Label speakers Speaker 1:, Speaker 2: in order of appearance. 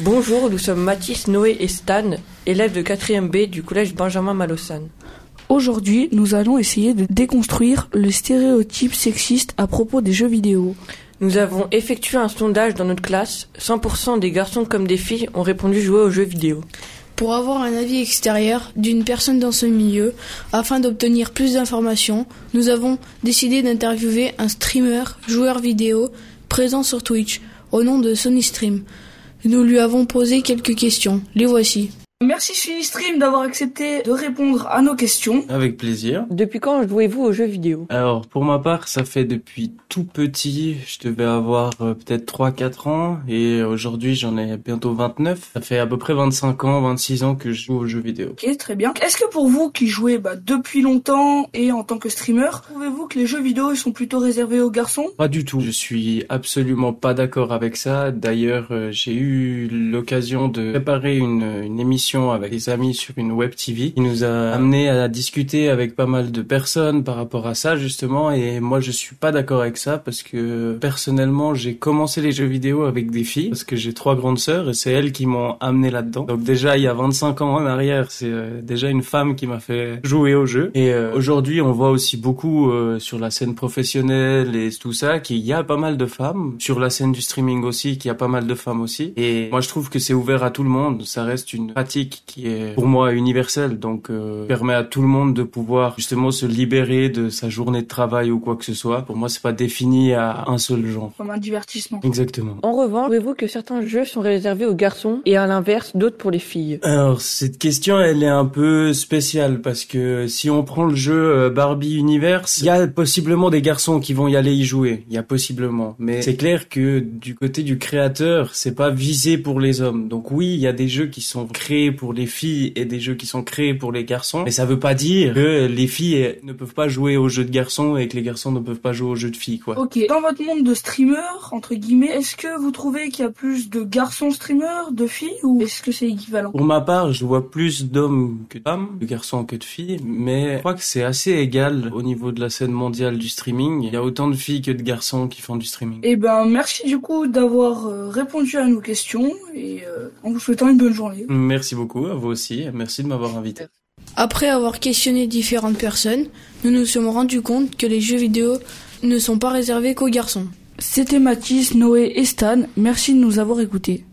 Speaker 1: Bonjour, nous sommes Mathis, Noé et Stan, élèves de 4e B du collège Benjamin Malossan.
Speaker 2: Aujourd'hui, nous allons essayer de déconstruire le stéréotype sexiste à propos des jeux vidéo.
Speaker 1: Nous avons effectué un sondage dans notre classe. 100% des garçons comme des filles ont répondu jouer aux jeux vidéo.
Speaker 3: Pour avoir un avis extérieur d'une personne dans ce milieu, afin d'obtenir plus d'informations, nous avons décidé d'interviewer un streamer, joueur vidéo, présent sur Twitch, au nom de SonyStream. Nous lui avons posé quelques questions. Les voici.
Speaker 4: Merci SonyStream d'avoir accepté de répondre à nos questions.
Speaker 5: Avec plaisir.
Speaker 1: Depuis quand jouez-vous aux jeux vidéo ?
Speaker 5: Alors, pour ma part, ça fait depuis tout petit. Je devais avoir peut-être 3-4 ans et aujourd'hui, j'en ai bientôt 29. Ça fait à peu près 25 ans, 26 ans que je joue aux jeux vidéo.
Speaker 4: Ok, très bien. Est-ce que pour vous qui jouez depuis longtemps et en tant que streamer, trouvez-vous que les jeux vidéo ils sont plutôt réservés aux garçons ?
Speaker 5: Pas du tout. Je suis absolument pas d'accord avec ça. D'ailleurs, j'ai eu l'occasion de préparer une émission avec des amis sur une web TV qui nous a amené à discuter avec pas mal de personnes par rapport à ça justement, et moi je suis pas d'accord avec ça parce que personnellement j'ai commencé les jeux vidéo avec des filles parce que j'ai 3 grandes sœurs et c'est elles qui m'ont amené là-dedans. Donc déjà il y a 25 ans en arrière, c'est déjà une femme qui m'a fait jouer au jeu, et aujourd'hui on voit aussi beaucoup sur la scène professionnelle et tout ça qu'il y a pas mal de femmes, sur la scène du streaming aussi qu'il y a pas mal de femmes aussi, et moi je trouve que c'est ouvert à tout le monde. Ça reste une pratique qui est pour moi universelle, donc permet à tout le monde de pouvoir justement se libérer de sa journée de travail ou quoi que ce soit. Pour moi c'est pas défini à un seul genre.
Speaker 4: Comme un divertissement.
Speaker 5: Exactement.
Speaker 1: En revanche, trouvez-vous que certains jeux sont réservés aux garçons et à l'inverse d'autres pour les filles ?
Speaker 5: Alors cette question elle est un peu spéciale parce que si on prend le jeu Barbie Universe, il y a possiblement des garçons qui vont y aller y jouer, il y a possiblement, mais c'est clair que du côté du créateur c'est pas visé pour les hommes. Donc oui, il y a des jeux qui sont créés pour les filles et des jeux qui sont créés pour les garçons, mais ça veut pas dire que les filles ne peuvent pas jouer aux jeux de garçons et que les garçons ne peuvent pas jouer aux jeux de filles, quoi.
Speaker 4: Ok, dans votre monde de streamer, entre guillemets, est-ce que vous trouvez qu'il y a plus de garçons streamers, de filles, ou est-ce que c'est équivalent ?
Speaker 5: Pour ma part, je vois plus d'hommes que de femmes, de garçons que de filles, mais je crois que c'est assez égal au niveau de la scène mondiale du streaming. Il y a autant de filles que de garçons qui font du streaming.
Speaker 4: Eh ben, merci du coup d'avoir répondu à nos questions et en vous souhaitant une bonne journée.
Speaker 5: Merci beaucoup, à vous aussi, merci de m'avoir invité.
Speaker 3: Après avoir questionné différentes personnes, nous nous sommes rendus compte que les jeux vidéo ne sont pas réservés qu'aux garçons.
Speaker 2: C'était Mathis, Noé et Stan. Merci de nous avoir écoutés.